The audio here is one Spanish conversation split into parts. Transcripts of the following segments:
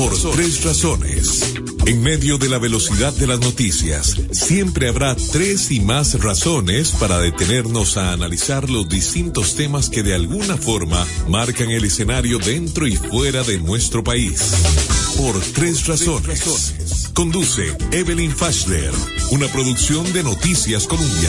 Por tres razones. En medio de la velocidad de las noticias, siempre habrá tres y más razones para detenernos a analizar los distintos temas que de alguna forma marcan el escenario dentro y fuera de nuestro país. Por tres razones. Conduce Evelyn Fashler, una producción de Noticias Colombia.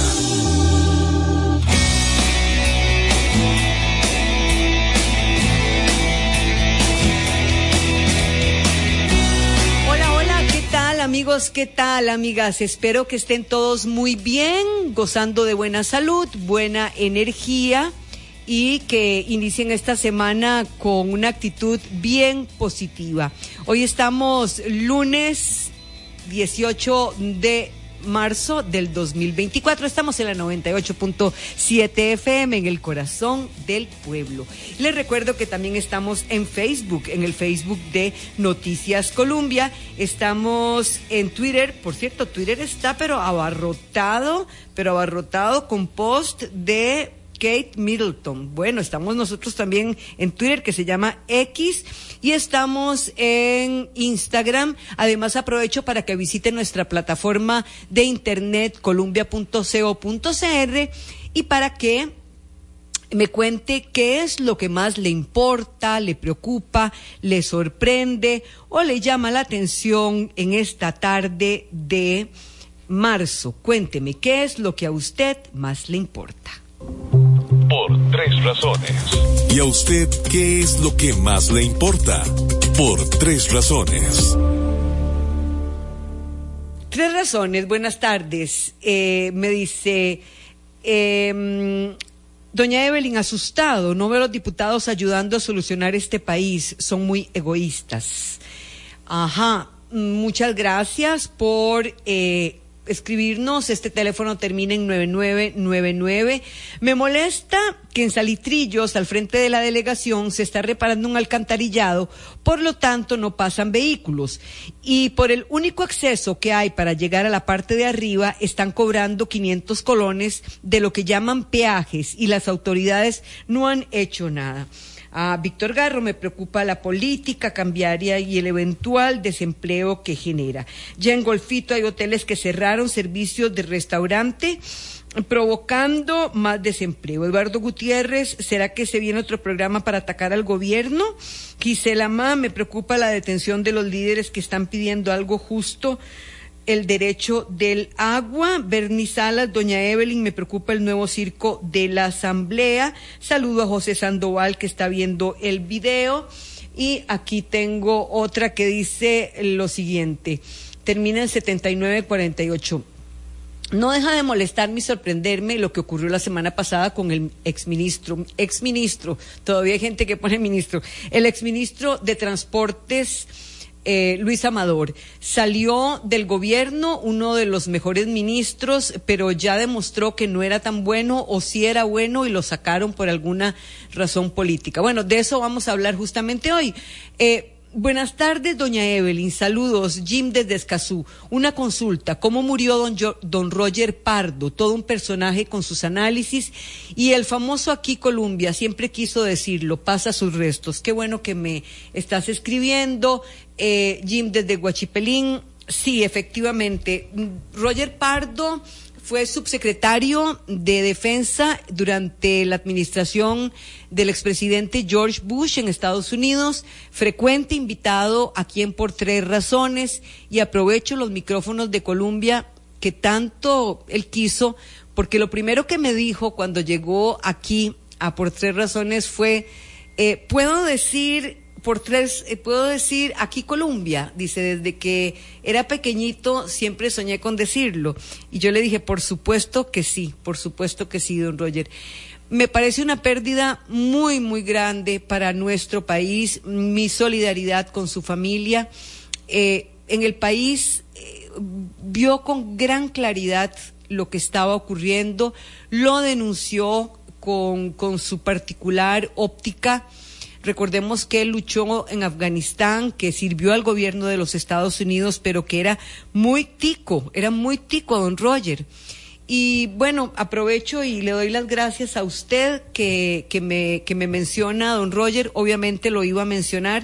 Amigos, ¿qué tal, amigas? Espero que estén todos muy bien, gozando de buena salud, buena energía y que inicien esta semana con una actitud bien positiva. Hoy estamos lunes 18 de marzo del 2024. Estamos en la 98.7 FM, en el corazón del pueblo. Les recuerdo que también estamos en Facebook, en el Facebook de Noticias Colombia. Estamos en Twitter. Por cierto, Twitter está pero abarrotado con post de Kate Middleton. Bueno, estamos nosotros también en Twitter, que se llama X, y estamos en Instagram. Además, aprovecho para que visiten nuestra plataforma de internet columbia.co.cr y para que me cuente qué es lo que más le importa, le preocupa, le sorprende o le llama la atención en esta tarde de marzo. Cuénteme, ¿qué es lo que a usted más le importa? Por tres razones. ¿Y a usted qué es lo que más le importa? Por tres razones. Tres razones. Buenas tardes. Me dice, doña Evelyn, asustado. No veo a los diputados ayudando a solucionar este país. Son muy egoístas. Ajá. Muchas gracias por escribirnos. Este teléfono termina en 9999. Me molesta que en Salitrillos, al frente de la delegación, se está reparando un alcantarillado, por lo tanto no pasan vehículos, y por el único acceso que hay para llegar a la parte de arriba están cobrando 500 colones de lo que llaman peajes, y las autoridades no han hecho nada. A Víctor Garro, me preocupa la política cambiaria y el eventual desempleo que genera. Ya en Golfito hay hoteles que cerraron, servicios de restaurante, provocando más desempleo. Eduardo Gutiérrez, ¿será que se viene otro programa para atacar al gobierno? Gisela Ma, me preocupa la detención de los líderes que están pidiendo algo justo, el derecho del agua. Bernie Salas, doña Evelyn, me preocupa el nuevo circo de la Asamblea. Saludo a José Sandoval, que está viendo el video. Y aquí tengo otra que dice lo siguiente, termina en 7948. No deja de molestarme y sorprenderme lo que ocurrió la semana pasada con el exministro, todavía hay gente que pone ministro, el exministro de Transportes, Luis Amador. Salió del gobierno, uno de los mejores ministros, pero ya demostró que no era tan bueno, o sí era bueno, y lo sacaron por alguna razón política. Bueno, de eso vamos a hablar justamente hoy. Buenas tardes, doña Evelyn. Saludos, Jim desde Escazú. Una consulta, ¿cómo murió don Roger Pardo? Todo un personaje con sus análisis, y el famoso Aquí Colombia siempre quiso decirlo, pasa sus restos. Qué bueno que me estás escribiendo, Jim desde Huachipelín. Sí, efectivamente, Roger Pardo fue subsecretario de Defensa durante la administración del expresidente George Bush en Estados Unidos, frecuente invitado aquí en Por Tres Razones, y aprovecho los micrófonos de Colombia que tanto él quiso, porque lo primero que me dijo cuando llegó aquí a Por Tres Razones fue, puedo decir Aquí Colombia. Dice, desde que era pequeñito siempre soñé con decirlo. Y yo le dije, por supuesto que sí, don Roger. Me parece una pérdida muy, muy grande para nuestro país. Mi solidaridad con su familia. En el país vio con gran claridad lo que estaba ocurriendo, lo denunció con su particular óptica. Recordemos que él luchó en Afganistán, que sirvió al gobierno de los Estados Unidos, pero que era muy tico don Roger. Y bueno, aprovecho y le doy las gracias a usted que me menciona a don Roger. Obviamente lo iba a mencionar.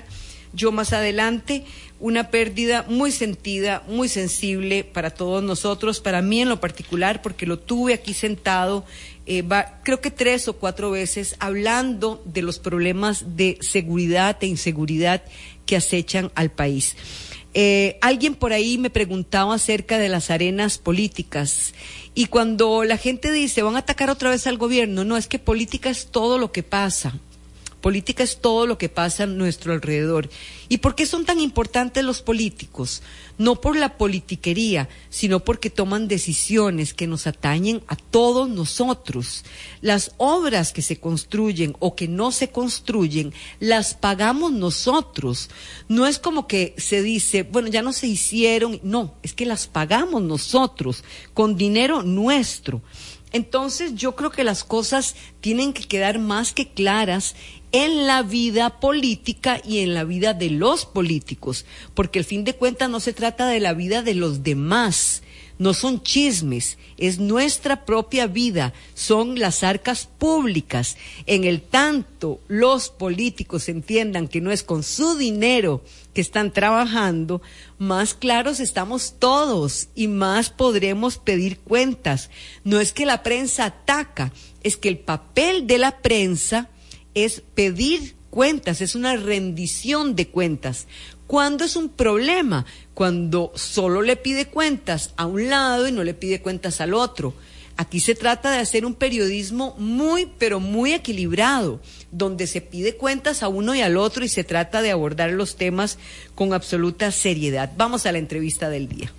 yo más adelante, una pérdida muy sentida, muy sensible para todos nosotros, para mí en lo particular, porque lo tuve aquí sentado, creo que 3 o 4 veces, hablando de los problemas de seguridad e inseguridad que acechan al país. Alguien por ahí me preguntaba acerca de las arenas políticas, y cuando la gente dice van a atacar otra vez al gobierno, no, es que política es todo lo que pasa. Política es todo lo que pasa a nuestro alrededor. ¿Y por qué son tan importantes los políticos? No por la politiquería, sino porque toman decisiones que nos atañen a todos nosotros. Las obras que se construyen o que no se construyen, las pagamos nosotros. No es como que se dice, bueno, ya no se hicieron. No, es que las pagamos nosotros, con dinero nuestro. Entonces yo creo que las cosas tienen que quedar más que claras en la vida política y en la vida de los políticos, porque al fin de cuentas no se trata de la vida de los demás, no son chismes, es nuestra propia vida, son las arcas públicas. En el tanto los políticos entiendan que no es con su dinero que están trabajando, más claros estamos todos y más podremos pedir cuentas. No es que la prensa ataca, es que el papel de la prensa es pedir cuentas, es una rendición de cuentas. ¿Cuándo es un problema? Cuando solo le pide cuentas a un lado y no le pide cuentas al otro. Aquí se trata de hacer un periodismo muy, pero muy equilibrado, donde se pide cuentas a uno y al otro y se trata de abordar los temas con absoluta seriedad. Vamos a la entrevista del día.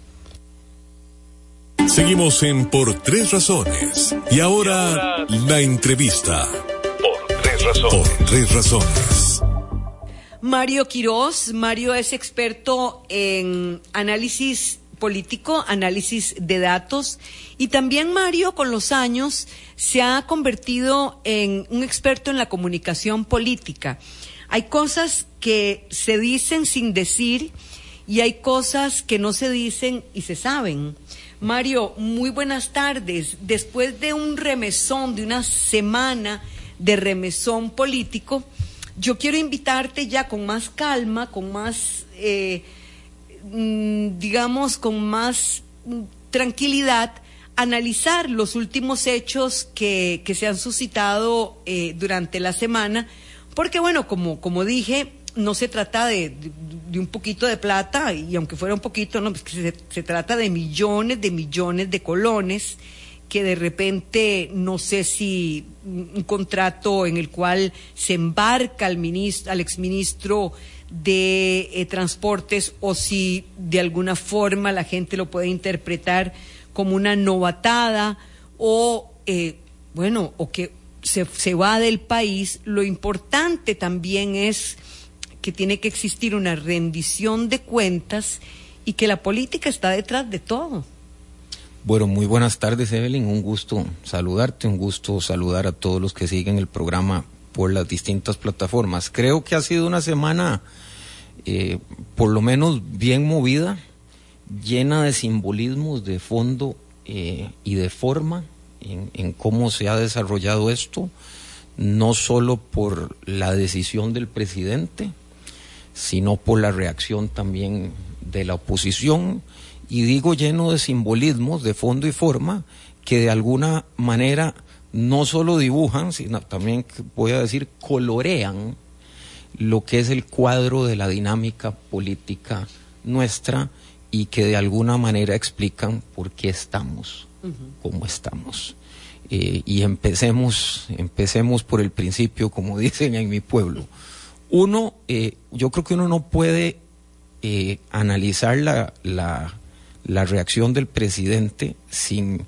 Seguimos en Por Tres Razones. Y ahora la entrevista. Por Tres Razones. Mario Quiroz. Mario es experto en análisis político, análisis de datos, y también Mario con los años se ha convertido en un experto en la comunicación política. Hay cosas que se dicen sin decir y hay cosas que no se dicen y se saben. Mario, muy buenas tardes. Después de un remesón, de una semana de remesón político, yo quiero invitarte ya con más calma, con más, digamos, con más tranquilidad, a analizar los últimos hechos que se han suscitado durante la semana, porque bueno, como dije, no se trata de un poquito de plata, y aunque fuera un poquito, no, pues que se trata de millones de colones, que de repente, no sé si un contrato en el cual se embarca al exministro de Transportes, o si de alguna forma la gente lo puede interpretar como una novatada, o o que se va del país. Lo importante también es que tiene que existir una rendición de cuentas y que la política está detrás de todo. Bueno, muy buenas tardes, Evelyn, un gusto saludarte, un gusto saludar a todos los que siguen el programa por las distintas plataformas. Creo que ha sido una semana por lo menos bien movida, llena de simbolismos de fondo y de forma en cómo se ha desarrollado esto, no solo por la decisión del presidente, sino por la reacción también de la oposición. Y digo lleno de simbolismos de fondo y forma que de alguna manera no solo dibujan, sino también, voy a decir, colorean lo que es el cuadro de la dinámica política nuestra, y que de alguna manera explican por qué estamos como estamos. Y empecemos por el principio, como dicen en mi pueblo. Yo creo que uno no puede analizar la reacción del presidente sin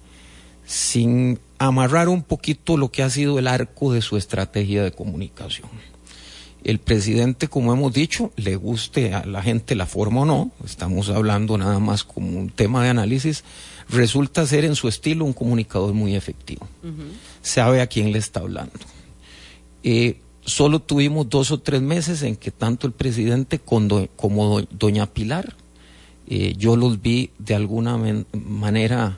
amarrar un poquito lo que ha sido el arco de su estrategia de comunicación. El presidente, como hemos dicho, le guste a la gente la forma o no, estamos hablando nada más como un tema de análisis, resulta ser en su estilo un comunicador muy efectivo. Sabe a quién le está hablando. Solo tuvimos 2 o 3 meses en que tanto el presidente como doña Pilar, yo los vi de alguna manera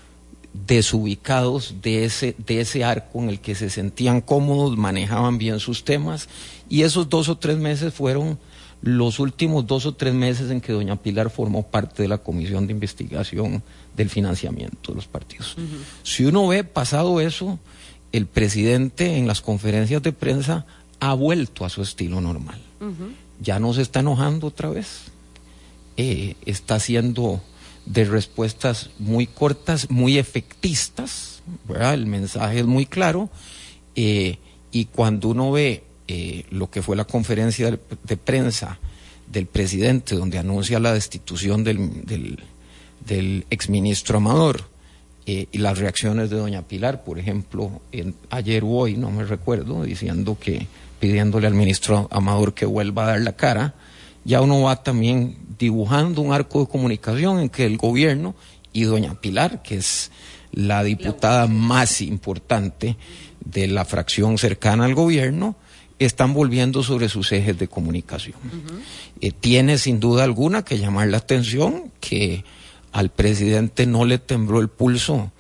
desubicados de ese arco en el que se sentían cómodos, manejaban bien sus temas, y esos 2 o 3 meses fueron los últimos 2 o 3 meses en que doña Pilar formó parte de la comisión de investigación del financiamiento de los partidos. Si uno ve, pasado eso, el presidente en las conferencias de prensa ha vuelto a su estilo normal. Ya no se está enojando otra vez. Está haciendo de respuestas muy cortas, muy efectistas, ¿verdad? El mensaje es muy claro, y cuando uno ve lo que fue la conferencia de prensa del presidente, donde anuncia la destitución del exministro Amador, y las reacciones de doña Pilar, por ejemplo, ayer o hoy, no me recuerdo, pidiéndole al ministro Amador que vuelva a dar la cara, ya uno va también dibujando un arco de comunicación en que el gobierno y doña Pilar, que es la diputada más importante de la fracción cercana al gobierno, están volviendo sobre sus ejes de comunicación. Tiene sin duda alguna que llamar la atención que al presidente no le tembló el pulso.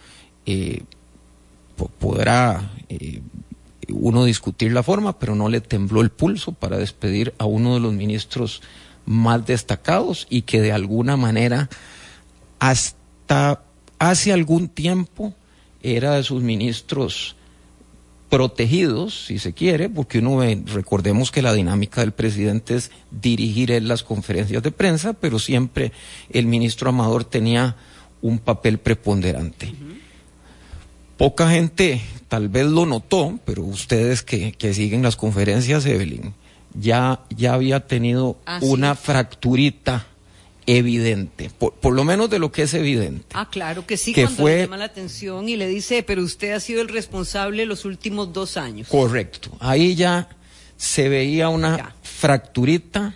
Podrá uno discutir la forma, pero no le tembló el pulso para despedir a uno de los ministros más destacados y que de alguna manera hasta hace algún tiempo era de sus ministros protegidos, si se quiere, porque recordemos que la dinámica del presidente es dirigir él las conferencias de prensa, pero siempre el ministro Amador tenía un papel preponderante. Poca gente tal vez lo notó, pero ustedes que siguen las conferencias, Evelyn, ya había tenido una fracturita evidente, por lo menos de lo que es evidente. Claro que sí, que cuando le llama la atención y le dice, pero usted ha sido el responsable los últimos 2 años. Correcto, ahí ya se veía una fracturita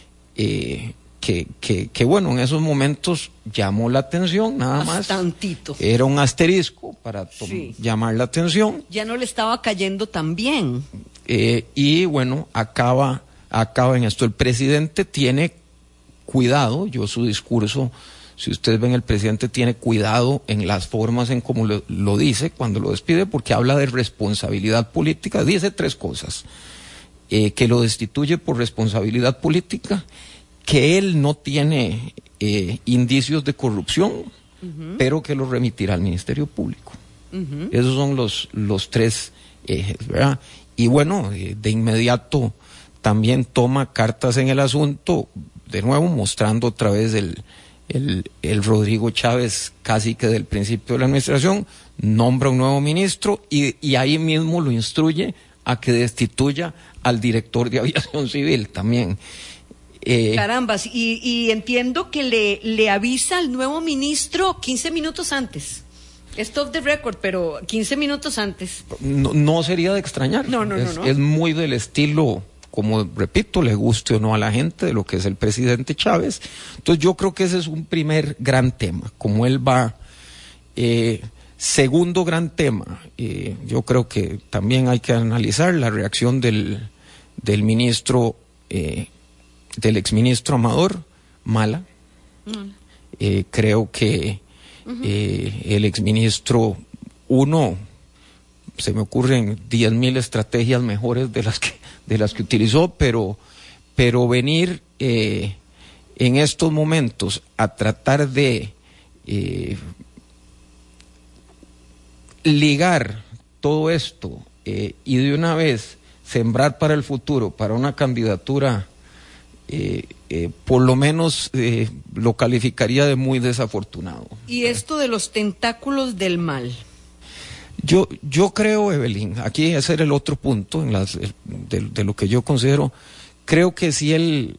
que bueno, en esos momentos llamó la atención, nada más. Bastantito. Era un asterisco para llamar la atención. Ya no le estaba cayendo tan bien. Y bueno, acaba en esto. El presidente tiene cuidado, su discurso, si ustedes ven, el presidente tiene cuidado en las formas en cómo lo dice cuando lo despide, porque habla de responsabilidad política, dice 3 cosas, que lo destituye por responsabilidad política, que él no tiene indicios de corrupción, pero que lo remitirá al Ministerio Público. Esos son los 3 ejes, ¿verdad? Y bueno, de inmediato también toma cartas en el asunto, de nuevo mostrando otra vez el Rodrigo Chávez casi que del principio de la administración, nombra un nuevo ministro y ahí mismo lo instruye a que destituya al director de aviación civil también. Carambas, y entiendo que le avisa al nuevo ministro 15 minutos antes. Es off the record, pero 15 minutos antes. No sería de extrañar. No. Es muy del estilo, como repito, le guste o no a la gente, de lo que es el presidente Chávez. Entonces yo creo que ese es un primer gran tema, como él va. Segundo gran tema, yo creo que también hay que analizar la reacción del ministro, del exministro Amador, mala. Creo que el exministro, se me ocurren 10,000 estrategias mejores de las que utilizó, pero venir en estos momentos a tratar de ligar todo esto y de una vez sembrar para el futuro, para una candidatura, por lo menos lo calificaría de muy desafortunado. ¿Y esto de los tentáculos del mal? Yo creo, Evelyn, aquí ese era el otro punto de lo que yo considero. Creo que si él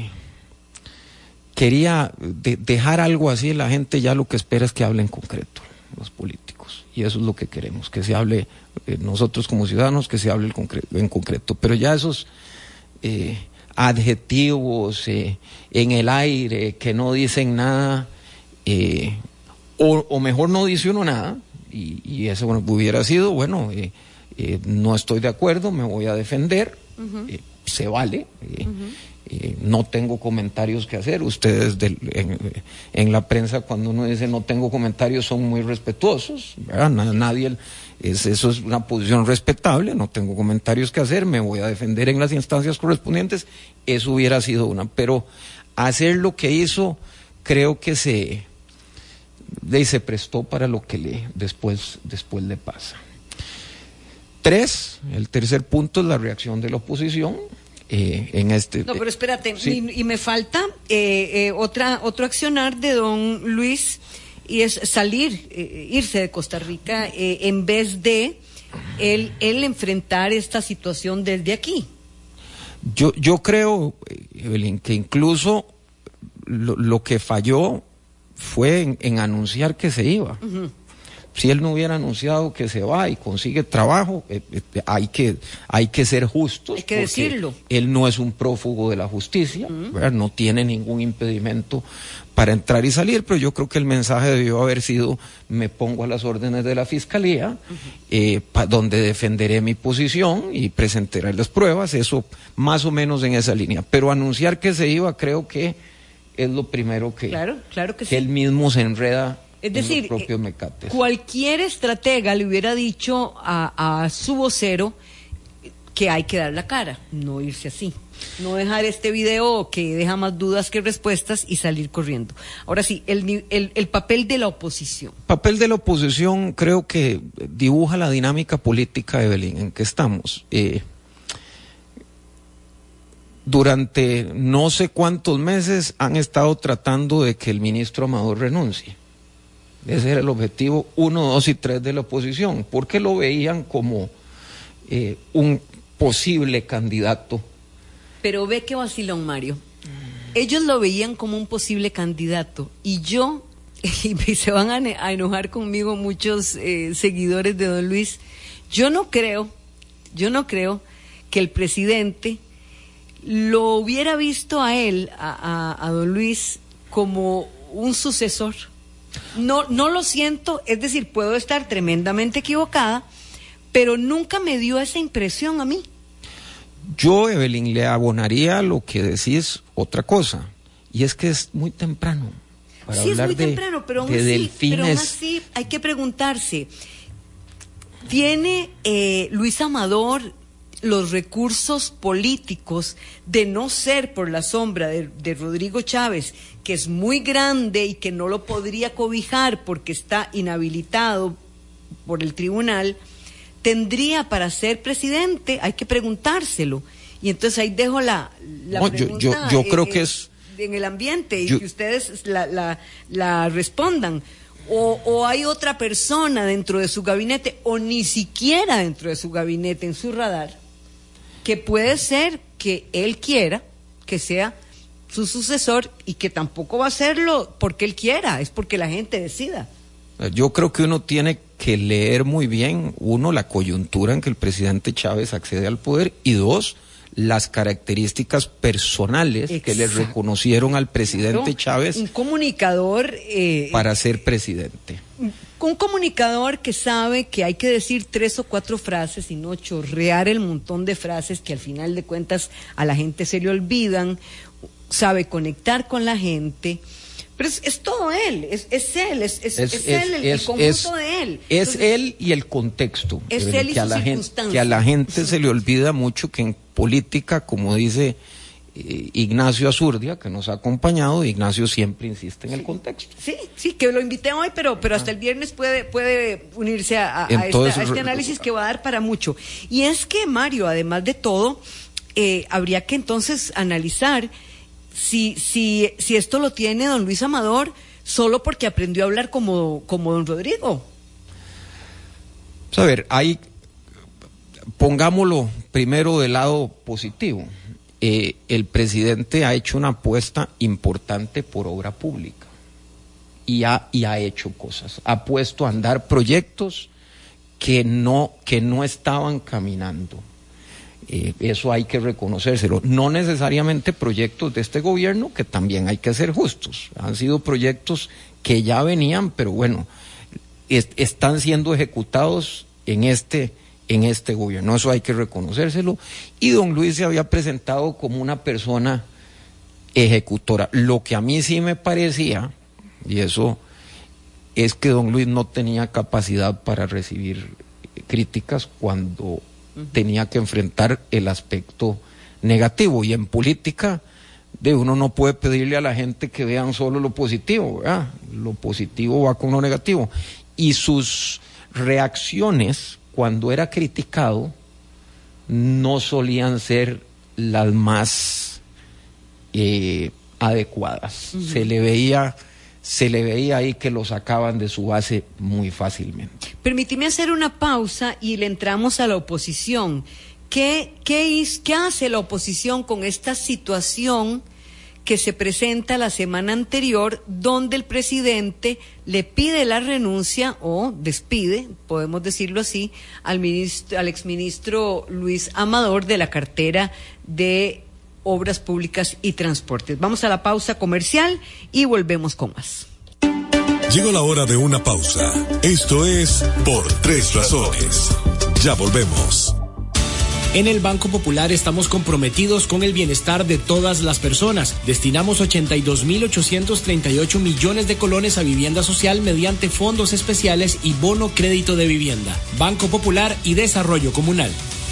quería dejar algo así, la gente ya lo que espera es que hable en concreto, los políticos, y eso es lo que queremos, que se hable, nosotros como ciudadanos, que se hable en concreto, pero ya esos adjetivos en el aire que no dicen nada, o mejor no dice uno nada, y eso hubiera sido, no estoy de acuerdo, me voy a defender, se vale, No tengo comentarios que hacer. Ustedes en la prensa, cuando uno dice no tengo comentarios, son muy respetuosos, ¿verdad? Nadie, eso es una posición respetable. No tengo comentarios que hacer, me voy a defender en las instancias correspondientes. Eso hubiera sido una, pero hacer lo que hizo, creo que se prestó para lo que después le pasa. El tercer punto es la reacción de la oposición. No, pero espérate, sí. y me falta otro accionar de don Luis, y es irse de Costa Rica en vez de él enfrentar esta situación desde aquí. Yo creo, Evelyn, que incluso lo que falló fue en anunciar que se iba. Uh-huh. Si él no hubiera anunciado que se va y consigue trabajo, hay que ser justos. Hay que decirlo. Él no es un prófugo de la justicia, ¿verdad? No tiene ningún impedimento para entrar y salir, pero yo creo que el mensaje debió haber sido: me pongo a las órdenes de la Fiscalía, donde defenderé mi posición y presentaré las pruebas, eso más o menos en esa línea. Pero anunciar que se iba, creo que es lo primero que sí. Él mismo se enreda. Es decir, cualquier estratega le hubiera dicho a su vocero que hay que dar la cara, no irse así, no dejar este video que deja más dudas que respuestas y salir corriendo. Ahora sí, el papel de la oposición. Papel de la oposición creo que dibuja la dinámica política, Evelyn, en que estamos. Durante no sé cuántos meses han estado tratando de que el ministro Amador renuncie. Ese era el objetivo 1, 2 y 3 de la oposición, porque lo veían como un posible candidato. Pero ve que vacilón, Mario. Ellos lo veían como un posible candidato, y se van a enojar conmigo muchos seguidores de don Luis, yo no creo que el presidente lo hubiera visto a él, a don Luis, como un sucesor. No lo siento, es decir, puedo estar tremendamente equivocada, pero nunca me dio esa impresión a mí. Yo, Evelyn, le abonaría lo que decís otra cosa, y es que es muy temprano para hablar temprano, pero aún así hay que preguntarse, ¿tiene Luis Amador los recursos políticos de no ser por la sombra de Rodrigo Chávez, que es muy grande y que no lo podría cobijar porque está inhabilitado por el tribunal? ¿Tendría para ser presidente? Hay que preguntárselo. Y entonces ahí dejo la pregunta yo creo que es en el ambiente, y que ustedes la respondan. O hay otra persona dentro de su gabinete, o ni siquiera dentro de su gabinete, en su radar, que puede ser que él quiera que sea su sucesor, y que tampoco va a hacerlo porque él quiera, es porque la gente decida. Yo creo que uno tiene que leer muy bien, uno, la coyuntura en que el presidente Chávez accede al poder, y dos, las características personales que le reconocieron al presidente Chávez. Un comunicador para ser presidente. Un comunicador que sabe que hay que decir 3 o 4 frases y no chorrear el montón de frases que al final de cuentas a la gente se le olvidan, sabe conectar con la gente. Pero es todo él, es él, el conjunto de él. Es él y el contexto. Es él y sus circunstancias. Que a la gente se le olvida mucho que en política, como dice Ignacio Azurdia, que nos ha acompañado, Ignacio siempre insiste en el contexto. Sí, que lo invité hoy, pero hasta el viernes puede unirse a este análisis que va a dar para mucho. Y es que, Mario, además de todo, habría que entonces analizar si esto lo tiene don Luis Amador solo porque aprendió a hablar como don Rodrigo. A ver, pongámoslo primero del lado positivo. El presidente ha hecho una apuesta importante por obra pública y ha hecho cosas, ha puesto a andar proyectos que no estaban caminando. Eso hay que reconocérselo. No necesariamente proyectos de este gobierno, que también hay que ser justos. Han sido proyectos que ya venían, pero bueno, están siendo ejecutados en este gobierno. Eso hay que reconocérselo. Y don Luis se había presentado como una persona ejecutora. Lo que a mí sí me parecía, y eso es que don Luis no tenía capacidad para recibir críticas cuando tenía que enfrentar el aspecto negativo, y en política uno no puede pedirle a la gente que vean solo lo positivo, ¿verdad? Lo positivo va con lo negativo, y sus reacciones cuando era criticado no solían ser las más adecuadas. Se le veía ahí que lo sacaban de su base muy fácilmente. Permíteme hacer una pausa y le entramos a la oposición. ¿Qué hace la oposición con esta situación que se presenta la semana anterior, donde el presidente le pide la renuncia o despide, podemos decirlo así, al exministro Luis Amador de la cartera de Obras Públicas y Transportes? Vamos a la pausa comercial y volvemos con más. Llegó la hora de una pausa. Esto es Por Tres Razones. Ya volvemos. En el Banco Popular estamos comprometidos con el bienestar de todas las personas. Destinamos 82.838 millones de colones a vivienda social mediante fondos especiales y bono crédito de vivienda. Banco Popular y Desarrollo Comunal.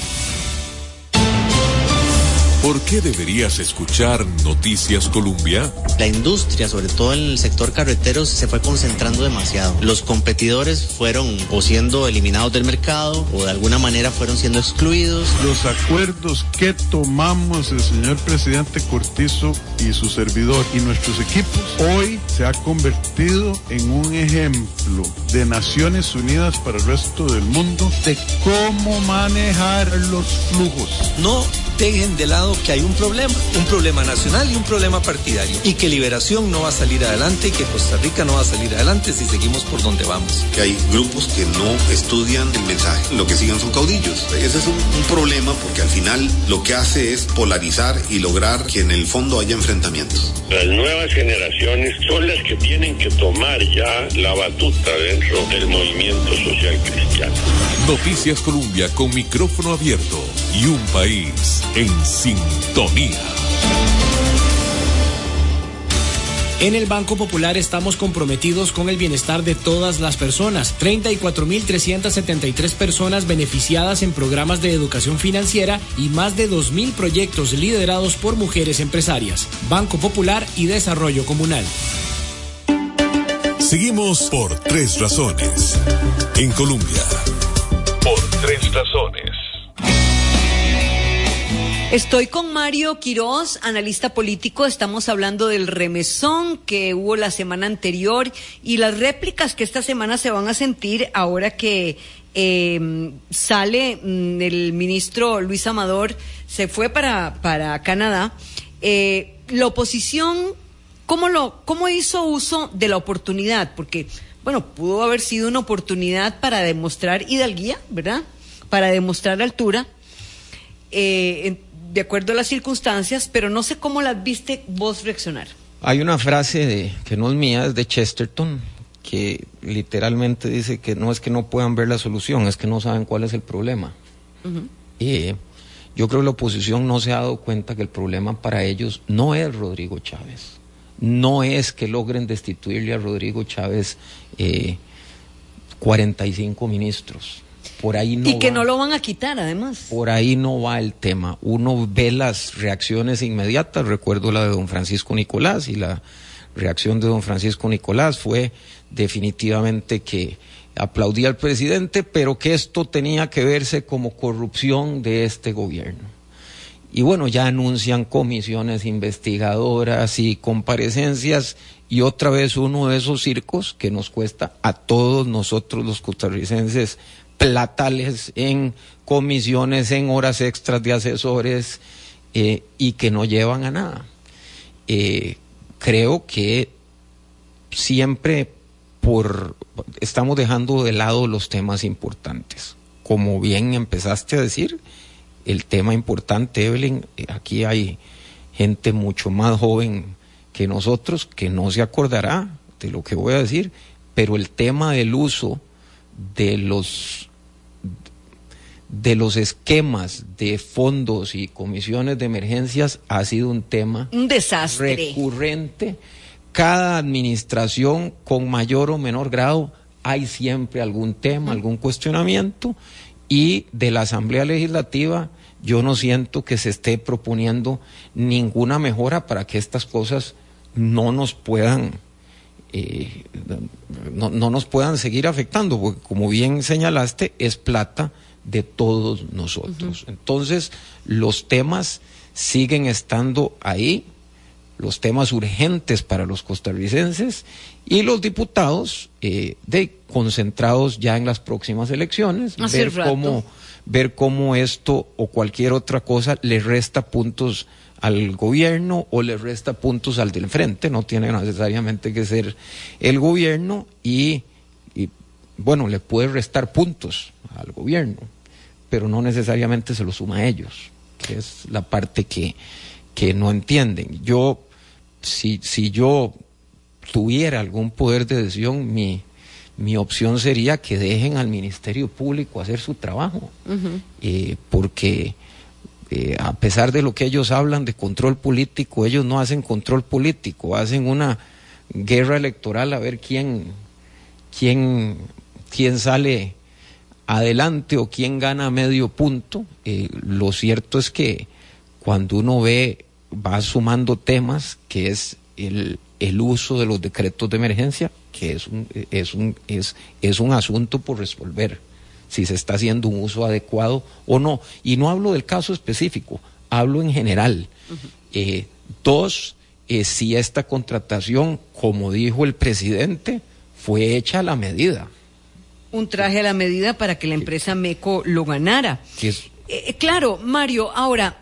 ¿Por qué deberías escuchar Noticias Colombia? La industria, sobre todo en el sector carretero, se fue concentrando demasiado. Los competidores fueron o siendo eliminados del mercado o de alguna manera fueron siendo excluidos. Los acuerdos que tomamos el señor presidente Cortizo y su servidor y nuestros equipos hoy se ha convertido en un ejemplo de Naciones Unidas para el resto del mundo de cómo manejar los flujos. No dejen de lado que hay un problema nacional y un problema partidario, y que Liberación no va a salir adelante y que Costa Rica no va a salir adelante si seguimos por donde vamos. Que hay grupos que no estudian el mensaje, lo que siguen son caudillos. Ese es un problema, porque al final lo que hace es polarizar y lograr que en el fondo haya enfrentamientos. Las nuevas generaciones son las que tienen que tomar ya la batuta dentro del movimiento social cristiano. Noticias Colombia con micrófono abierto y un país en sintonía. En el Banco Popular estamos comprometidos con el bienestar de todas las personas. 34.373 personas beneficiadas en programas de educación financiera y más de 2.000 proyectos liderados por mujeres empresarias. Banco Popular y Desarrollo Comunal. Seguimos por Tres Razones. En Colombia. Por Tres Razones. Estoy con Mario Quiroz, analista político. Estamos hablando del remesón que hubo la semana anterior y las réplicas que esta semana se van a sentir ahora que sale el ministro Luis Amador, se fue para Canadá. La oposición, ¿cómo hizo uso de la oportunidad? Porque, bueno, pudo haber sido una oportunidad para demostrar hidalguía, ¿verdad? Para demostrar altura. De acuerdo a las circunstancias, pero no sé cómo las viste vos reaccionar. Hay una frase que no es mía, es de Chesterton, que literalmente dice que no es que no puedan ver la solución, es que no saben cuál es el problema. Uh-huh. Yo creo que la oposición no se ha dado cuenta que el problema para ellos no es Rodrigo Chávez, no es que logren destituirle a Rodrigo Chávez 45 ministros. Por ahí no y que va. No lo van a quitar, además. Por ahí no va el tema. Uno ve las reacciones inmediatas. Recuerdo la de don Francisco Nicolás, y la reacción de don Francisco Nicolás fue definitivamente que aplaudía al presidente, pero que esto tenía que verse como corrupción de este gobierno. Y bueno, ya anuncian comisiones investigadoras y comparecencias, y otra vez uno de esos circos que nos cuesta a todos nosotros los costarricenses platales en comisiones, en horas extras de asesores, y que no llevan a nada. Creo que siempre estamos dejando de lado los temas importantes. Como bien empezaste a decir, el tema importante, Evelyn, aquí hay gente mucho más joven que nosotros que no se acordará de lo que voy a decir, pero el tema del uso de los esquemas de fondos y comisiones de emergencias ha sido un tema, un desastre recurrente. Cada administración, con mayor o menor grado, hay siempre algún tema, algún cuestionamiento, y de la Asamblea Legislativa yo no siento que se esté proponiendo ninguna mejora para que estas cosas no nos puedan no nos puedan seguir afectando, porque como bien señalaste, es plata de todos nosotros. Entonces, los temas siguen estando ahí, los temas urgentes para los costarricenses, y los diputados concentrados ya en las próximas elecciones, ver cómo esto o cualquier otra cosa le resta puntos al gobierno o le resta puntos al del frente. No tiene necesariamente que ser el gobierno, y bueno, le puede restar puntos al gobierno, pero no necesariamente se lo suma a ellos, que es la parte que no entienden. Si yo tuviera algún poder de decisión, mi opción sería que dejen al Ministerio Público hacer su trabajo, porque a pesar de lo que ellos hablan de control político, ellos no hacen control político, hacen una guerra electoral a ver quién sale adelante o quién gana medio punto. Lo cierto es que cuando uno va sumando temas, que es el uso de los decretos de emergencia, que es un asunto por resolver, si se está haciendo un uso adecuado o no. Y no hablo del caso específico, hablo en general. Si esta contratación, como dijo el presidente, fue hecha a la medida. Un traje a la medida para que la empresa MECO lo ganara. Claro, Mario, ahora,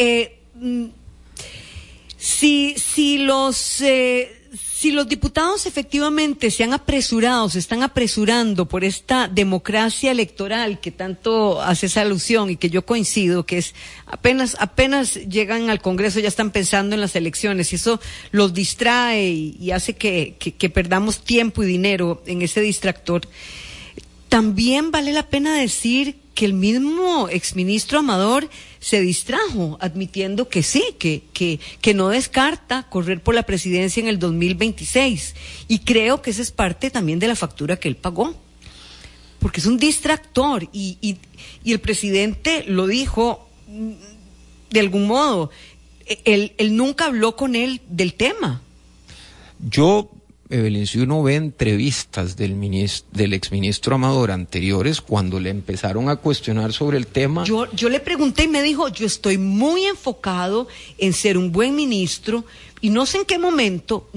si los diputados efectivamente se están apresurando por esta democracia electoral que tanto hace esa alusión y que yo coincido, que es apenas llegan al Congreso ya están pensando en las elecciones, y eso los distrae y hace que perdamos tiempo y dinero en ese distractor. También vale la pena decir que el mismo exministro Amador se distrajo, admitiendo que sí, que no descarta correr por la presidencia en el 2026. Y creo que esa es parte también de la factura que él pagó, porque es un distractor, y el presidente lo dijo de algún modo. Él nunca habló con él del tema. Evelyn, si uno ve entrevistas del exministro Amador anteriores, cuando le empezaron a cuestionar sobre el tema... Yo le pregunté y me dijo, yo estoy muy enfocado en ser un buen ministro, y no sé en qué momento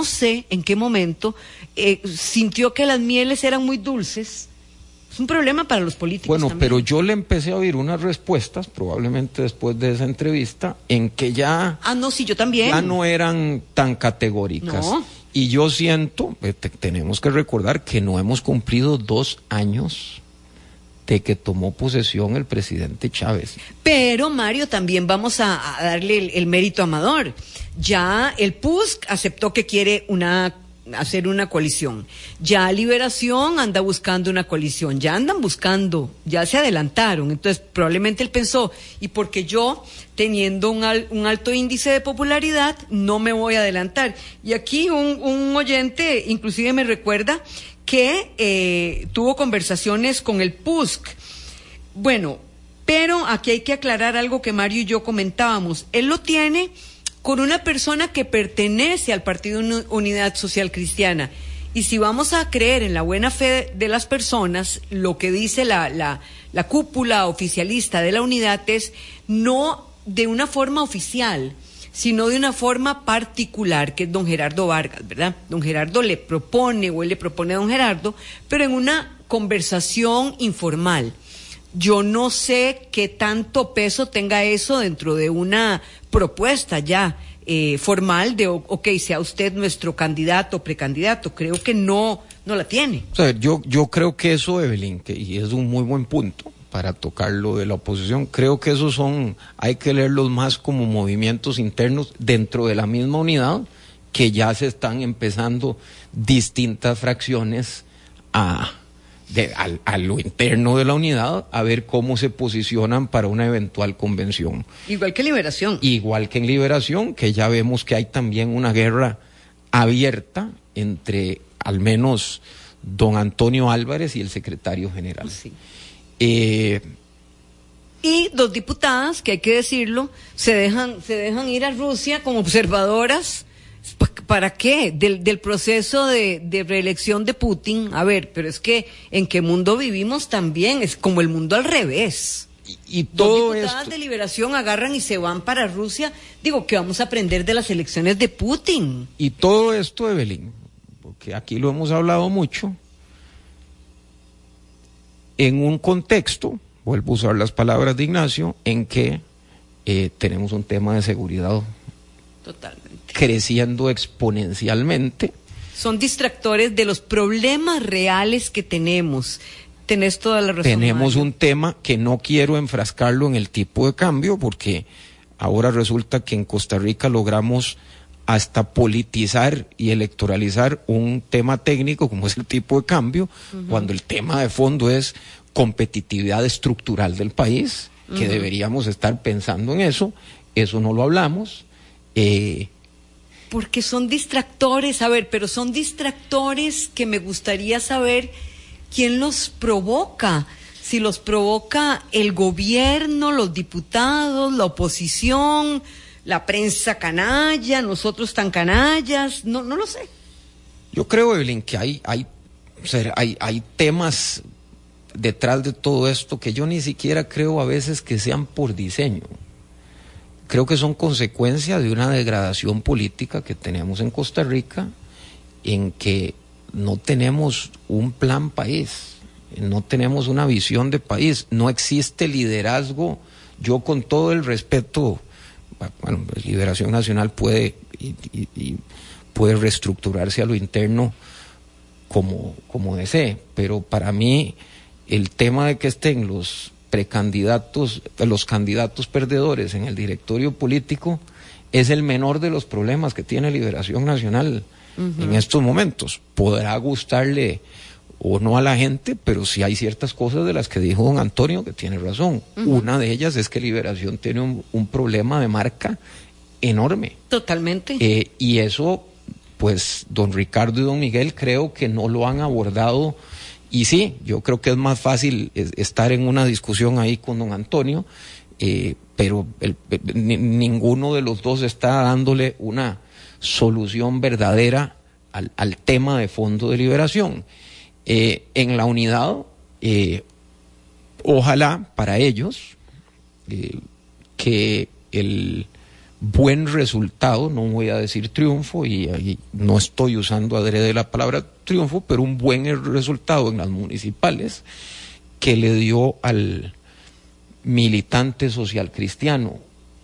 sintió que las mieles eran muy dulces. Es un problema para los políticos. Bueno, también. Pero yo le empecé a oír unas respuestas, probablemente después de esa entrevista, en que ya... no, sí, yo también. Ya no eran tan categóricas. No. Y yo siento, tenemos que recordar que no hemos cumplido 2 años de que tomó posesión el presidente Chávez. Pero, Mario, también vamos a darle el mérito a Amador. Ya el PUSC aceptó que quiere hacer una coalición. Ya Liberación anda buscando una coalición. Ya andan buscando, ya se adelantaron. Entonces, probablemente él pensó, y porque yo, teniendo un alto índice de popularidad, no me voy a adelantar. Y aquí un oyente inclusive me recuerda que tuvo conversaciones con el PUSC. Bueno, pero aquí hay que aclarar algo que Mario y yo comentábamos. Él lo tiene con una persona que pertenece al Partido Unidad Social Cristiana. Y si vamos a creer en la buena fe de las personas, lo que dice la cúpula oficialista de la unidad es no de una forma oficial, sino de una forma particular, que es don Gerardo Vargas, ¿verdad? Don Gerardo le propone, o él le propone a don Gerardo, pero en una conversación informal. Yo no sé qué tanto peso tenga eso dentro de una propuesta ya formal de, sea usted nuestro candidato o precandidato. Creo que no la tiene. O sea, yo creo que eso, Evelyn, y es un muy buen punto para tocar lo de la oposición, creo que esos hay que leerlos más como movimientos internos dentro de la misma unidad, que ya se están empezando distintas fracciones a a lo interno de la unidad, a ver cómo se posicionan para una eventual convención. Igual que Liberación. Igual que en Liberación, que ya vemos que hay también una guerra abierta entre al menos don Antonio Álvarez y el secretario general. Sí. Y 2 diputadas, que hay que decirlo, se dejan ir a Rusia como observadoras. ¿Para qué? Del proceso de reelección de Putin. A ver, pero es que ¿en qué mundo vivimos también? Es como el mundo al revés. Y todo 2 diputadas esto de Liberación agarran y se van para Rusia. Digo, ¿qué vamos a aprender de las elecciones de Putin? Y todo esto, Evelyn, porque aquí lo hemos hablado mucho, en un contexto, vuelvo a usar las palabras de Ignacio, en que tenemos un tema de seguridad Totalmente. creciendo exponencialmente. Son distractores de los problemas reales que tenemos. Tenés toda la razón. Tenemos Mario. un tema que no quiero enfrascarlo en el tipo de cambio, porque ahora resulta que en Costa Rica logramos hasta politizar y electoralizar un tema técnico como es el tipo de cambio, cuando el tema de fondo es competitividad estructural del país, que deberíamos estar pensando en eso no lo hablamos. Porque son distractores, a ver, pero son distractores que me gustaría saber quién los provoca. Si los provoca el gobierno, los diputados, la oposición, la prensa canalla, nosotros tan canallas, no lo sé. Yo creo, Evelyn, que hay temas detrás de todo esto que yo ni siquiera creo a veces que sean por diseño. Creo que son consecuencia de una degradación política que tenemos en Costa Rica, en que no tenemos un plan país, no tenemos una visión de país, no existe liderazgo. Yo, con todo el respeto, bueno, pues Liberación Nacional puede y puede reestructurarse a lo interno como desee, pero para mí el tema de que estén los precandidatos, los candidatos perdedores en el directorio político es el menor de los problemas que tiene Liberación Nacional en estos momentos. Podrá gustarle o no a la gente, pero sí hay ciertas cosas de las que dijo don Antonio que tiene razón. Una de ellas es que Liberación tiene un problema de marca enorme. Totalmente. Y eso, pues, don Ricardo y don Miguel creo que no lo han abordado. Y sí, yo creo que es más fácil estar en una discusión ahí con don Antonio, pero ninguno de los dos está dándole una solución verdadera al tema de fondo de Liberación. En la unidad, ojalá para ellos que el buen resultado, no voy a decir triunfo, y no estoy usando adrede la palabra triunfo, pero un buen resultado en las municipales que le dio al militante social cristiano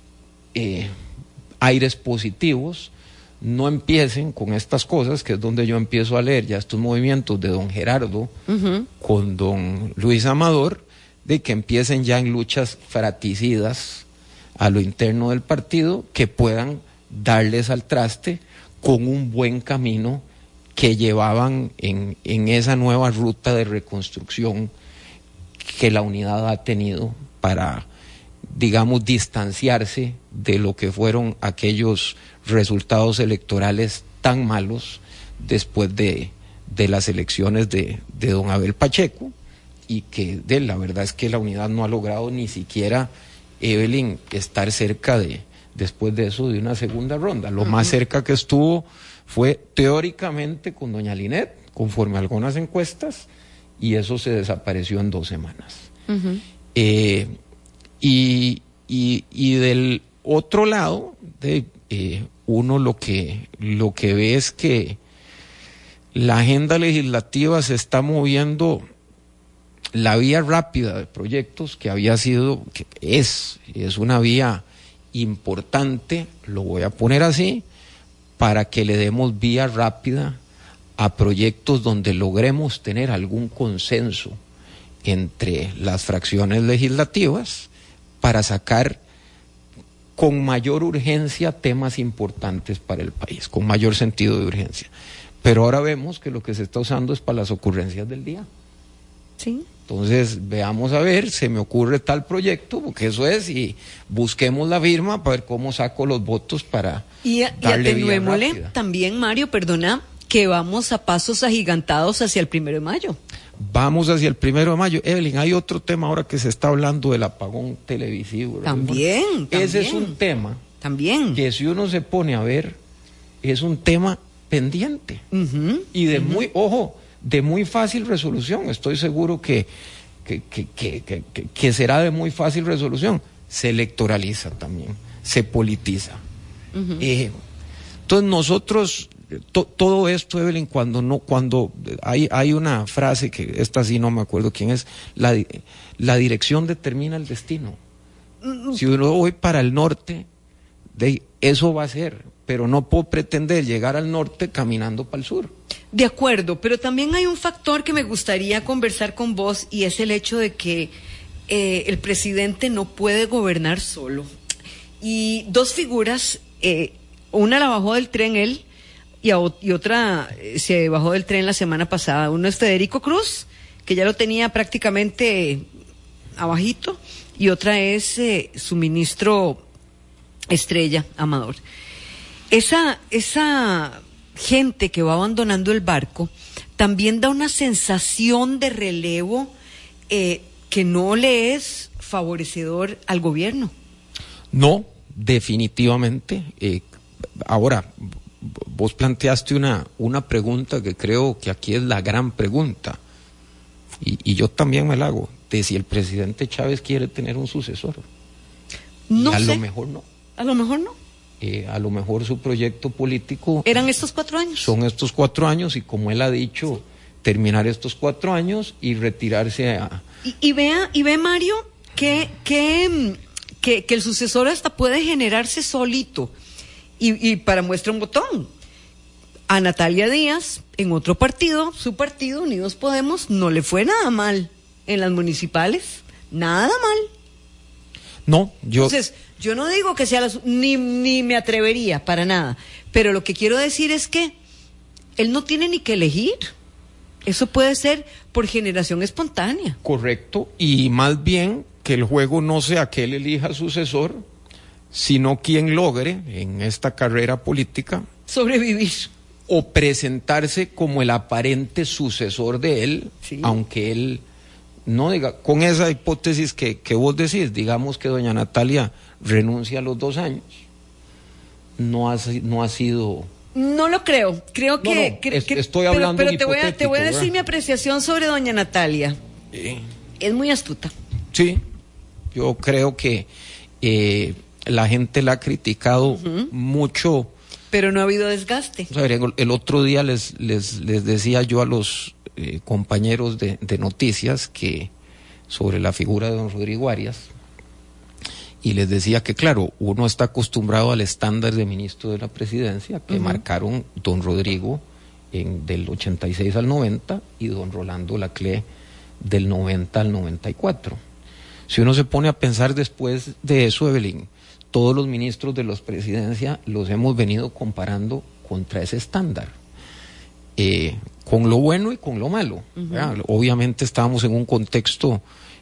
aires positivos. No empiecen con estas cosas, que es donde yo empiezo a leer ya estos movimientos de don Gerardo con don Luis Amador, de que empiecen ya en luchas fraticidas a lo interno del partido, que puedan darles al traste con un buen camino que llevaban en esa nueva ruta de reconstrucción que la unidad ha tenido para, digamos, distanciarse de lo que fueron aquellos resultados electorales tan malos después de las elecciones de don Abel Pacheco, y que la verdad es que la unidad no ha logrado ni siquiera, Evelyn, estar cerca después de eso, de una segunda ronda. Lo más cerca que estuvo fue teóricamente con doña Linet, conforme a algunas encuestas, y eso se desapareció en 2 semanas. Y del otro lado, uno lo que ve es que la agenda legislativa se está moviendo. La vía rápida de proyectos, que es una vía importante, lo voy a poner así, para que le demos vía rápida a proyectos donde logremos tener algún consenso entre las fracciones legislativas para sacar con mayor urgencia temas importantes para el país, con mayor sentido de urgencia. Pero ahora vemos que lo que se está usando es para las ocurrencias del día. Sí. Entonces, veamos a ver, se me ocurre tal proyecto, porque eso es, y busquemos la firma para ver cómo saco los votos para darle vía rápida. También, Mario, perdona, que vamos a pasos agigantados hacia el 1 de mayo. Vamos hacia el 1 de mayo. Evelyn, hay otro tema ahora que se está hablando del apagón televisivo. También. Ese es un tema que si uno se pone a ver, es un tema pendiente. Y de de muy fácil resolución. Estoy seguro que será de muy fácil resolución. Se electoraliza también, se politiza. Entonces nosotros, todo esto, Evelyn, cuando hay una frase que esta sí no me acuerdo quién es, la dirección determina el destino. Si uno voy para el norte, eso va a ser, pero no puedo pretender llegar al norte caminando para el sur. De acuerdo, pero también hay un factor que me gustaría conversar con vos, y es el hecho de que el presidente no puede gobernar solo. Y dos figuras, una la bajó del tren él, y otra se bajó del tren la semana pasada. Uno es Federico Cruz, que ya lo tenía prácticamente abajito, y otra es su ministro estrella, Amador. Esa gente que va abandonando el barco también da una sensación de relevo que no le es favorecedor al gobierno. No, definitivamente. Ahora, vos planteaste una pregunta que creo que aquí es la gran pregunta, y yo también me la hago, de si el presidente Chávez quiere tener un sucesor. No sé. A lo mejor no. A lo mejor no. A lo mejor su proyecto político... ¿Eran estos 4 años? Son estos 4 años, y como él ha dicho, terminar estos 4 años y retirarse a... Y ve, Mario, que el sucesor hasta puede generarse solito. Y para muestra un botón, a Natalia Díaz, en otro partido, su partido, Unidos Podemos, no le fue nada mal en las municipales. Nada mal. No, Entonces, yo no digo que sea ni me atrevería para nada, pero lo que quiero decir es que él no tiene ni que elegir. Eso puede ser por generación espontánea. Correcto, y más bien que el juego no sea que él elija sucesor, sino quien logre en esta carrera política sobrevivir o presentarse como el aparente sucesor de él, sí. Aunque él no diga, con esa hipótesis que vos decís, digamos que doña Natalia renuncia a los 2 años, no ha sido... No lo creo, que estoy hablando pero hipotético, te voy a decir mi apreciación sobre doña Natalia. Es muy astuta. Sí, yo creo que la gente la ha criticado mucho. Pero no ha habido desgaste. El otro día les decía yo a los compañeros de noticias que sobre la figura de don Rodrigo Arias, y les decía que claro, uno está acostumbrado al estándar de ministro de la presidencia que marcaron don Rodrigo del 86 al 90 y don Rolando Laclé del 90 al 94. Si uno se pone a pensar después de eso, Evelyn, todos los ministros de la presidencia los hemos venido comparando contra ese estándar, con lo bueno y con lo malo. Obviamente estábamos en un contexto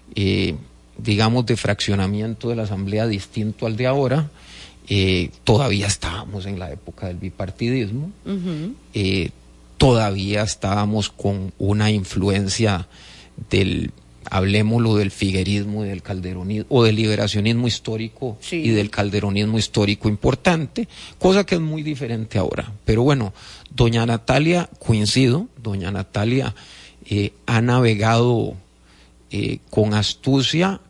digamos de fraccionamiento de la Asamblea distinto al de ahora. Todavía estábamos en la época del bipartidismo, todavía estábamos con una influencia hablemoslo del figuerismo y del calderonismo, o del liberacionismo histórico, sí, y del calderonismo histórico importante, cosa que es muy diferente ahora. Pero bueno, doña Natalia, coincido, doña Natalia ha navegado con astucia,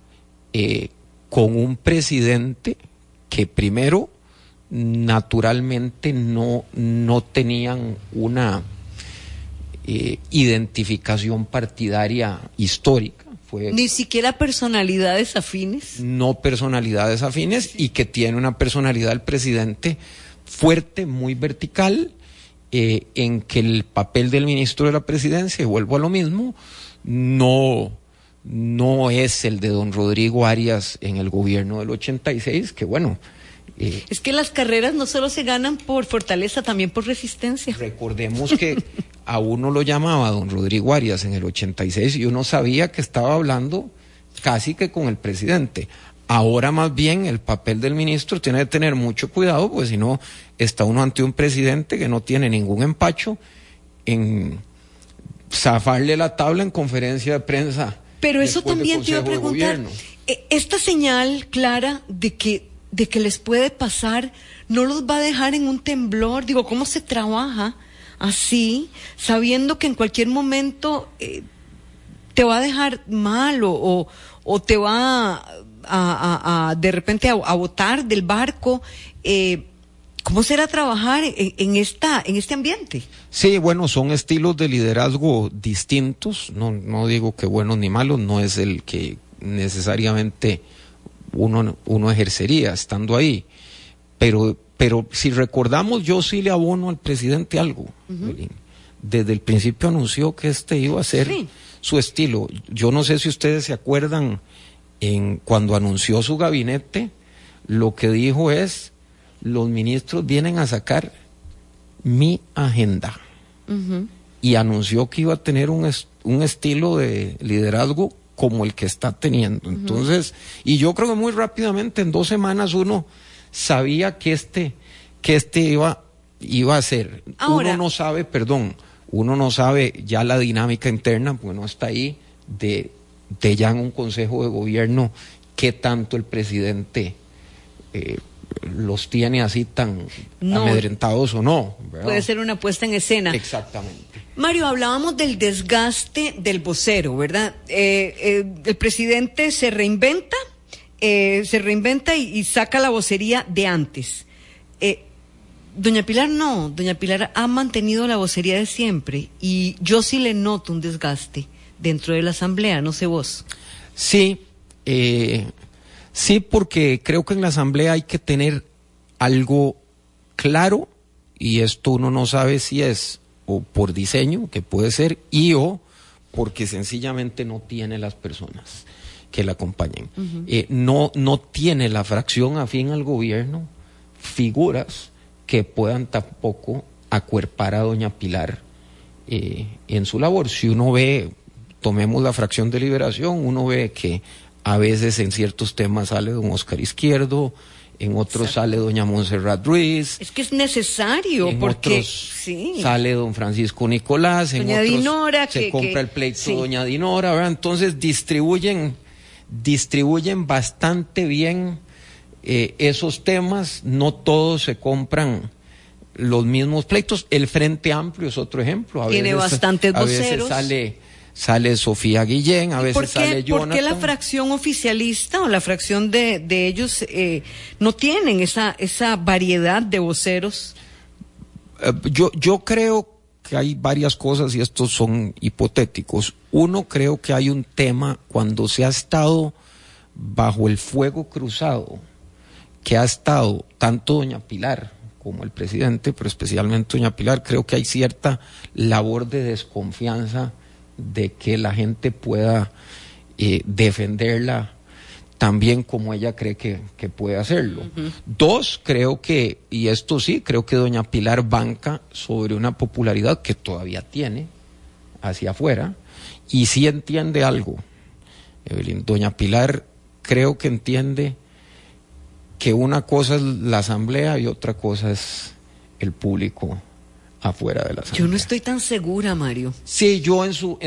con un presidente que primero naturalmente no tenían una identificación partidaria histórica. Ni siquiera personalidades afines. No personalidades afines, sí. Y que tiene una personalidad el presidente fuerte, muy vertical, en que el papel del ministro de la presidencia, y vuelvo a lo mismo, no es el de don Rodrigo Arias en el gobierno del 86, que bueno... es que las carreras no solo se ganan por fortaleza, también por resistencia. Recordemos que a uno lo llamaba don Rodrigo Arias en el 86 y uno sabía que estaba hablando casi que con el presidente. Ahora más bien el papel del ministro tiene que tener mucho cuidado, pues si no está uno ante un presidente que no tiene ningún empacho en zafarle la tabla en conferencia de prensa. Pero eso también te iba a preguntar, esta señal clara de que les puede pasar, ¿no los va a dejar en un temblor? Digo, ¿cómo se trabaja así, sabiendo que en cualquier momento te va a dejar mal o te va a de repente a botar del barco? ¿Cómo será trabajar en este ambiente? Sí, bueno, son estilos de liderazgo distintos, no digo que buenos ni malos, no es el que necesariamente uno ejercería estando ahí, pero si recordamos, yo sí le abono al presidente algo. Desde el principio anunció que iba a ser su estilo. Yo no sé si ustedes se acuerdan, cuando anunció su gabinete, lo que dijo es: los ministros vienen a sacar mi agenda. Y anunció que iba a tener un estilo de liderazgo como el que está teniendo. Entonces, y yo creo que muy rápidamente, en 2 semanas, uno sabía que iba a ser. Ahora, uno no sabe ya la dinámica interna, porque no está ahí, de ya en un consejo de gobierno, qué tanto el presidente los tiene así tan amedrentados o no, ¿verdad? Puede ser una puesta en escena. Exactamente. Mario, hablábamos del desgaste del vocero, ¿verdad? El presidente se reinventa y saca la vocería de antes. Doña Pilar no, Doña Pilar ha mantenido la vocería de siempre, y yo sí le noto un desgaste dentro de la asamblea, no sé vos. Sí, porque creo que en la asamblea hay que tener algo claro, y esto uno no sabe si es o por diseño, que puede ser, o porque sencillamente no tiene las personas que la acompañen. No tiene la fracción afín al gobierno figuras que puedan tampoco acuerpar a doña Pilar en su labor. Si uno ve, tomemos la fracción de Liberación, uno ve que a veces en ciertos temas sale don Oscar Izquierdo, en otros sale doña Montserrat Ruiz. Es que es necesario, porque otros sale don Francisco Nicolás, en doña otros Dinora, se compra el pleito doña Dinora, ¿verdad? Entonces distribuyen bastante bien esos temas, no todos se compran los mismos pleitos. El Frente Amplio es otro ejemplo. Tiene bastantes voceros. A veces sale Sofía Guillén, a veces sale Jonathan. ¿Por qué la fracción oficialista o la fracción de ellos no tienen esa variedad de voceros? Yo creo que hay varias cosas, y estos son hipotéticos. Uno, creo que hay un tema cuando se ha estado bajo el fuego cruzado, que ha estado tanto doña Pilar como el presidente, pero especialmente doña Pilar. Creo que hay cierta labor de desconfianza de que la gente pueda defenderla tan bien como ella cree que puede hacerlo. Dos, creo que, y esto sí, creo que doña Pilar banca sobre una popularidad que todavía tiene hacia afuera, y sí entiende algo, Evelyn. Doña Pilar creo que entiende que una cosa es la asamblea y otra cosa es el público afuera de la asamblea. Yo no estoy tan segura, Mario. Sí, yo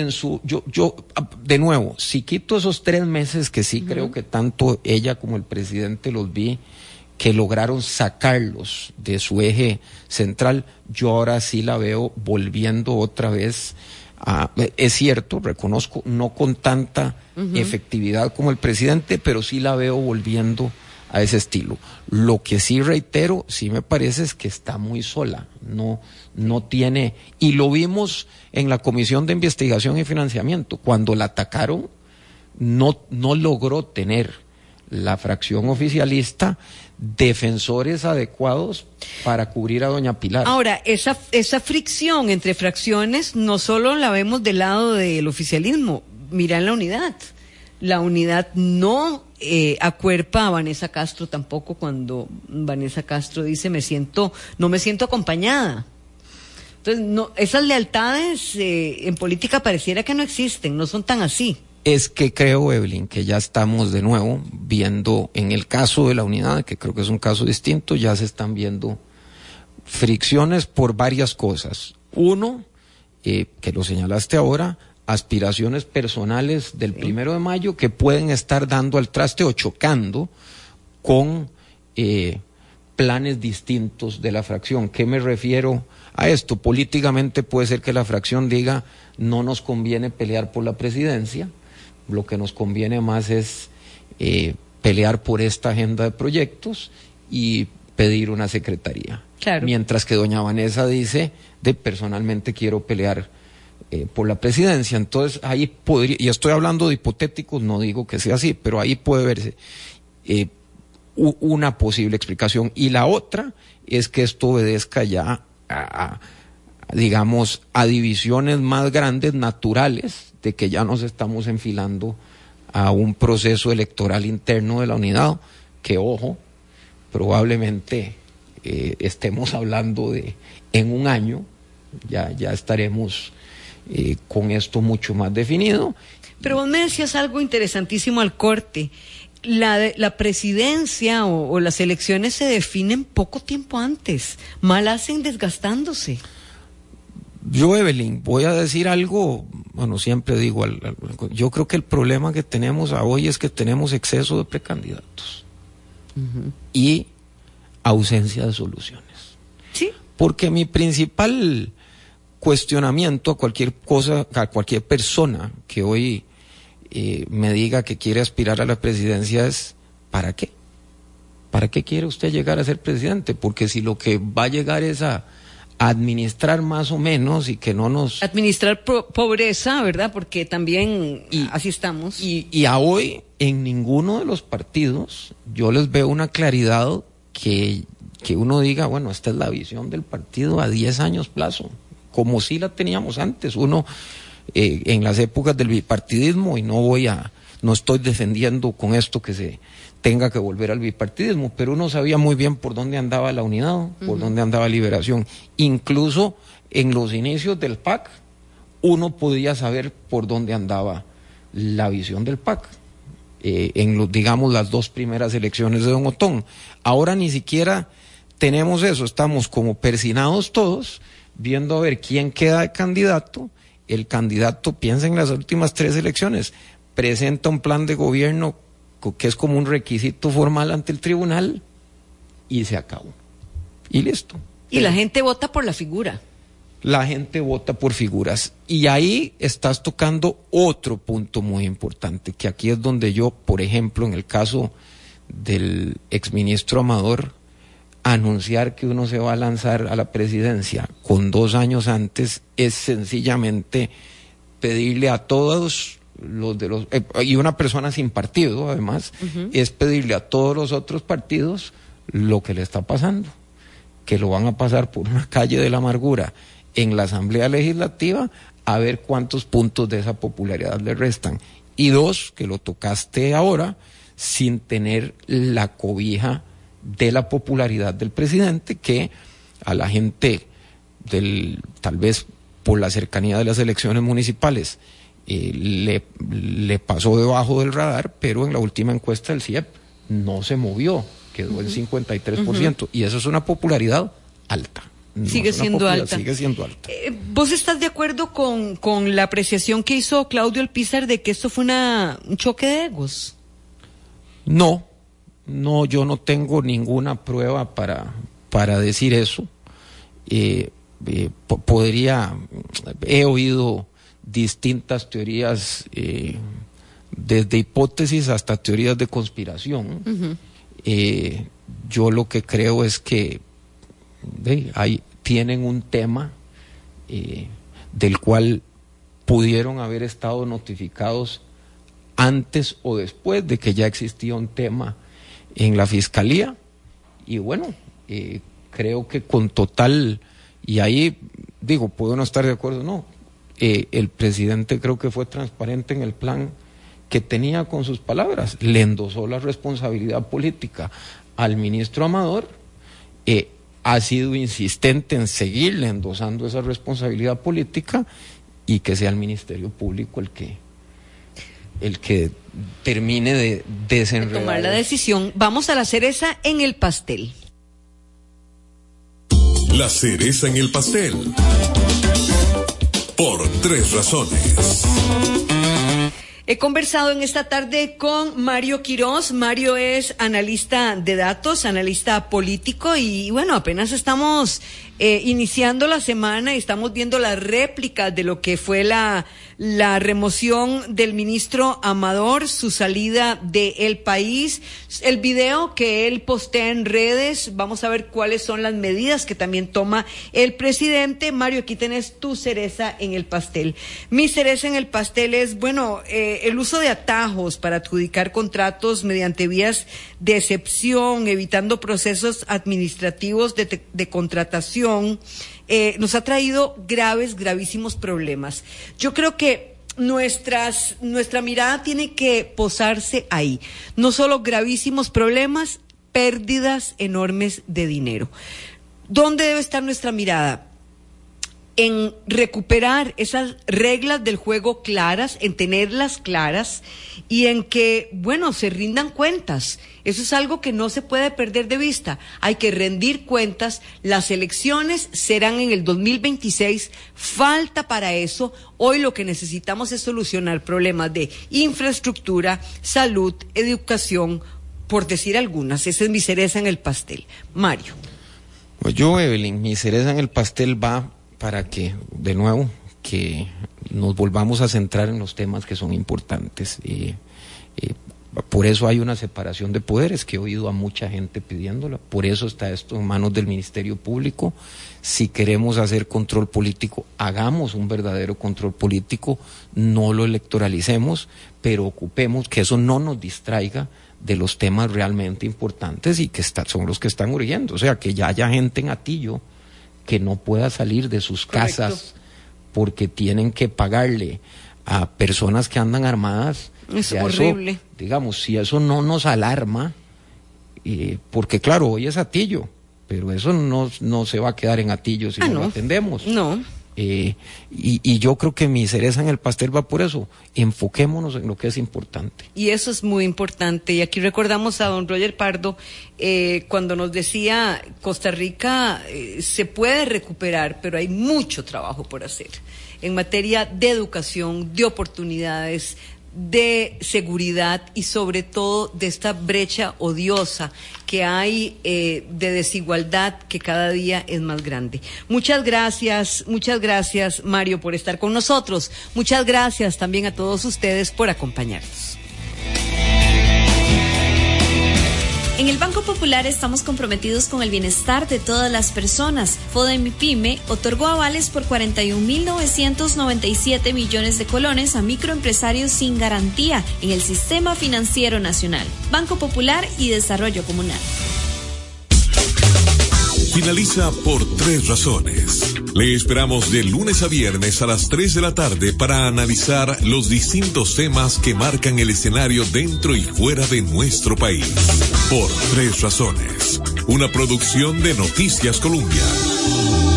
de nuevo, si quito esos 3 meses que sí creo que tanto ella como el presidente los vi, que lograron sacarlos de su eje central, yo ahora sí la veo volviendo otra vez es cierto, reconozco, no con tanta efectividad como el presidente, pero sí la veo volviendo a ese estilo. Lo que sí reitero, sí me parece, es que está muy sola, no tiene, y lo vimos en la Comisión de Investigación y Financiamiento, cuando la atacaron, no logró tener la fracción oficialista defensores adecuados para cubrir a doña Pilar. Ahora, esa fricción entre fracciones no solo la vemos del lado del oficialismo, mira en la unidad no acuerpa a Vanessa Castro tampoco, cuando Vanessa Castro dice no me siento acompañada. Entonces, no, esas lealtades en política pareciera que no existen, no son tan así. Es que creo, Evelyn, que ya estamos de nuevo viendo, en el caso de la unidad, que creo que es un caso distinto, ya se están viendo fricciones por varias cosas. Uno, que lo señalaste ahora, aspiraciones personales del 1 de mayo que pueden estar dando al traste o chocando con planes distintos de la fracción. ¿Qué me refiero a esto? Políticamente puede ser que la fracción diga, no nos conviene pelear por la presidencia, lo que nos conviene más es pelear por esta agenda de proyectos y pedir una secretaría. Claro. Mientras que doña Vanessa dice, personalmente quiero pelear por la presidencia. Entonces ahí podría, y estoy hablando de hipotéticos, no digo que sea así, pero ahí puede verse una posible explicación. Y la otra es que esto obedezca ya digamos, a divisiones más grandes, naturales, de que ya nos estamos enfilando a un proceso electoral interno de la unidad, que ojo, probablemente estemos hablando de, en un año, ya estaremos con esto mucho más definido. Pero vos me decías algo interesantísimo al corte. La presidencia o las elecciones se definen poco tiempo antes, mal hacen desgastándose. Yo, Evelyn, voy a decir algo, bueno, siempre digo, yo creo que el problema que tenemos hoy es que tenemos exceso de precandidatos y ausencia de soluciones. Sí. Porque mi principal cuestionamiento a cualquier cosa, a cualquier persona que hoy me diga que quiere aspirar a la presidencia es, ¿para qué? ¿Para qué quiere usted llegar a ser presidente? Porque si lo que va a llegar es a administrar más o menos y que no nos... Administrar pobreza, ¿verdad? Porque también así estamos. Y a hoy, en ninguno de los partidos, yo les veo una claridad que uno diga, bueno, esta es la visión del partido a 10 años plazo, como si la teníamos antes. Uno, en las épocas del bipartidismo, y no estoy defendiendo con esto que se tenga que volver al bipartidismo, pero uno sabía muy bien por dónde andaba la unidad, por dónde andaba Liberación. Incluso en los inicios del PAC, uno podía saber por dónde andaba la visión del PAC. Digamos, las 2 primeras elecciones de Don Otón. Ahora ni siquiera tenemos eso, estamos como persinados todos, viendo a ver quién queda de candidato. El candidato, piensa en las últimas 3 elecciones, presenta un plan de gobierno que es como un requisito formal ante el tribunal y se acabó. Y listo. Y la gente vota por la figura. La gente vota por figuras. Y ahí estás tocando otro punto muy importante, que aquí es donde yo, por ejemplo, en el caso del exministro Amador, anunciar que uno se va a lanzar a la presidencia con 2 años antes es sencillamente pedirle a todos los de los y una persona sin partido además, es pedirle a todos los otros partidos lo que le está pasando, que lo van a pasar por una calle de la amargura en la Asamblea Legislativa a ver cuántos puntos de esa popularidad le restan. Y 2, que lo tocaste ahora, sin tener la cobija de la popularidad del presidente, que a la gente tal vez por la cercanía de las elecciones municipales le pasó debajo del radar, pero en la última encuesta del CIEP no se movió, quedó el 53%, y eso es una popularidad alta. Sigue siendo alta. Sigue siendo alta. ¿Vos estás de acuerdo con la apreciación que hizo Claudio Alpizar de que esto fue un choque de egos? No, yo no tengo ninguna prueba para decir eso. He oído distintas teorías, desde hipótesis hasta teorías de conspiración. Yo lo que creo es que tienen un tema del cual pudieron haber estado notificados antes o después de que ya existía un tema en la fiscalía, y bueno, creo que con total, y ahí digo, puedo no estar de acuerdo, no, el presidente creo que fue transparente en el plan que tenía con sus palabras, le endosó la responsabilidad política al ministro Amador, ha sido insistente en seguirle endosando esa responsabilidad política y que sea el Ministerio Público el que termine de desenredar. Tomar la decisión. Vamos a la cereza en el pastel. La cereza en el pastel. Por 3 razones. He conversado en esta tarde con Mario Quiroz. Mario es analista de datos, analista político y bueno, apenas estamos iniciando la semana y estamos viendo las réplicas de lo que fue la remoción del ministro Amador, su salida del país, el video que él postea en redes. Vamos a ver cuáles son las medidas que también toma el presidente. Mario, aquí tenés tu cereza en el pastel. Mi cereza en el pastel es, bueno, el uso de atajos para adjudicar contratos mediante vías de excepción, evitando procesos administrativos de contratación, nos ha traído gravísimos problemas. Yo creo que nuestra mirada tiene que posarse ahí. No solo gravísimos problemas, pérdidas enormes de dinero. ¿Dónde debe estar nuestra mirada? En recuperar esas reglas del juego claras, en tenerlas claras y en que, bueno, se rindan cuentas. Eso es algo que no se puede perder de vista. Hay que rendir cuentas. Las elecciones serán en el 2026. Falta para eso. Hoy lo que necesitamos es solucionar problemas de infraestructura, salud, educación, por decir algunas. Esa es mi cereza en el pastel. Mario. Pues yo, Evelyn, mi cereza en el pastel va para que, de nuevo, que nos volvamos a centrar en los temas que son importantes. Por eso hay una separación de poderes, que he oído a mucha gente pidiéndola. Por eso está esto en manos del Ministerio Público. Si queremos hacer control político, hagamos un verdadero control político, no lo electoralicemos, pero ocupemos que eso no nos distraiga de los temas realmente importantes y que son los que están urgiendo. O sea, que ya haya gente en Atillo que no pueda salir de sus casas porque tienen que pagarle a personas que andan armadas. Es horrible. Eso, digamos, si eso no nos alarma, porque claro, hoy es Atillo, pero eso no se va a quedar en Atillo si no lo atendemos. No. Y yo creo que mi cereza en el pastel va por eso. Enfoquémonos en lo que es importante. Y eso es muy importante. Y aquí recordamos a don Roger Pardo cuando nos decía Costa Rica se puede recuperar, pero hay mucho trabajo por hacer en materia de educación, de oportunidades, de seguridad y sobre todo de esta brecha odiosa que hay de desigualdad que cada día es más grande. Muchas gracias Mario por estar con nosotros. Muchas gracias también a todos ustedes por acompañarnos. En el Banco Popular estamos comprometidos con el bienestar de todas las personas. FODEMIPYME otorgó avales por 41.997 millones de colones a microempresarios sin garantía en el Sistema Financiero Nacional. Banco Popular y Desarrollo Comunal. Finaliza por 3 razones. Le esperamos de lunes a viernes a las 3 de la tarde para analizar los distintos temas que marcan el escenario dentro y fuera de nuestro país. Por 3 razones. Una producción de Noticias Colombia.